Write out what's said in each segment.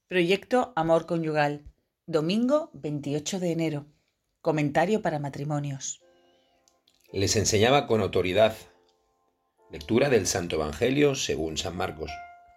Proyecto Amor Conyugal, domingo 28 de enero. Comentario para matrimonios. Les enseñaba con autoridad. Lectura del Santo Evangelio según San Marcos.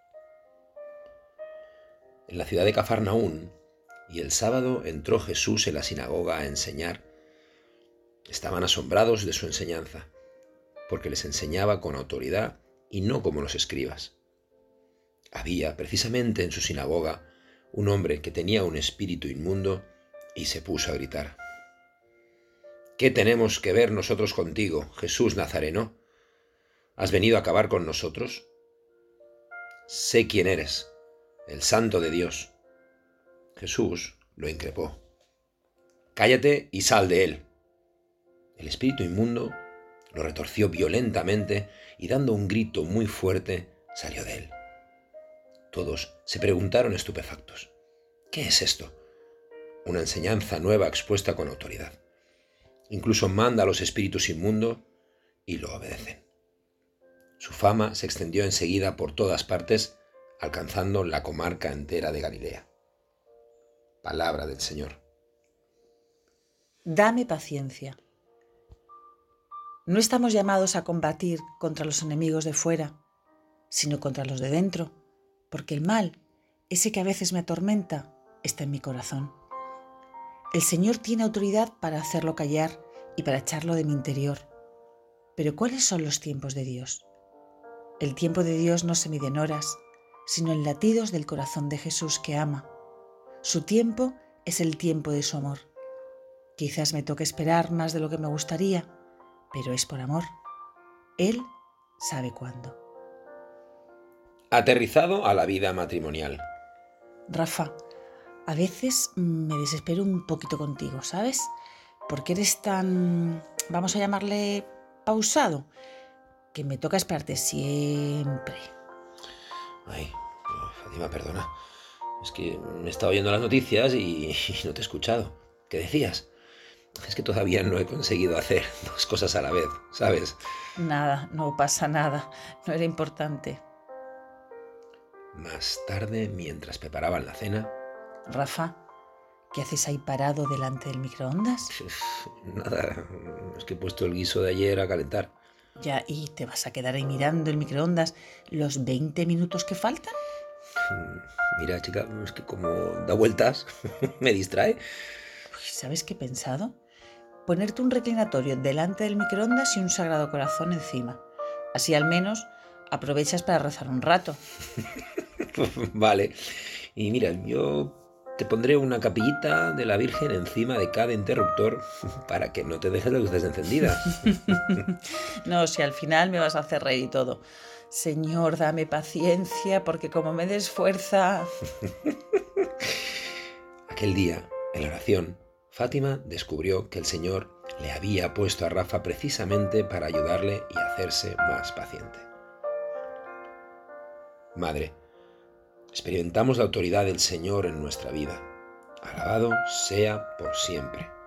En la ciudad de Cafarnaún, y el sábado entró Jesús en la sinagoga a enseñar. Estaban asombrados de su enseñanza, porque les enseñaba con autoridad y no como los escribas. Había precisamente en su sinagoga un hombre que tenía un espíritu inmundo y se puso a gritar: ¿Qué tenemos que ver nosotros contigo, Jesús Nazareno? ¿Has venido a acabar con nosotros? Sé quién eres, el Santo de Dios. Jesús lo increpó: Cállate y sal de él. El espíritu inmundo lo retorció violentamente y dando un grito muy fuerte salió de él. Todos se preguntaron estupefactos: ¿qué es esto? Una enseñanza nueva expuesta con autoridad. Incluso manda a los espíritus inmundos y lo obedecen. Su fama se extendió enseguida por todas partes, alcanzando la comarca entera de Galilea. Palabra del Señor. Dame paciencia. No estamos llamados a combatir contra los enemigos de fuera, sino contra los de dentro, porque el mal, ese que a veces me atormenta, está en mi corazón. El Señor tiene autoridad para hacerlo callar y para echarlo de mi interior. Pero ¿cuáles son los tiempos de Dios? El tiempo de Dios no se mide en horas, sino en latidos del corazón de Jesús que ama. Su tiempo es el tiempo de su amor. Quizás me toque esperar más de lo que me gustaría, pero es por amor. Él sabe cuándo. Aterrizado a la vida matrimonial. Rafa, a veces me desespero un poquito contigo, ¿sabes? Porque eres tan, vamos a llamarle, pausado, que me toca esperarte siempre. Ay, Fátima, perdona. Es que me he estado oyendo las noticias y no te he escuchado. ¿Qué decías? Es que todavía no he conseguido hacer dos cosas a la vez, ¿sabes? Nada, no pasa nada, no era importante. Más tarde, mientras preparaban la cena... Rafa, ¿qué haces ahí parado delante del microondas? Nada, es que he puesto el guiso de ayer a calentar. Ya, ¿y te vas a quedar ahí mirando el microondas los 20 minutos que faltan? Mira, chica, es que como da vueltas, me distrae. ¿Sabes qué he pensado? Ponerte un reclinatorio delante del microondas y un Sagrado Corazón encima. Así al menos aprovechas para rezar un rato. Vale. Y mira, yo te pondré una capillita de la Virgen encima de cada interruptor para que no te dejes las luces encendidas. No, si al final me vas a hacer reír y todo. Señor, dame paciencia, porque como me des fuerza... Aquel día, en la oración, Fátima descubrió que el Señor le había puesto a Rafa precisamente para ayudarle y hacerse más paciente. Madre, experimentamos la autoridad del Señor en nuestra vida. Alabado sea por siempre.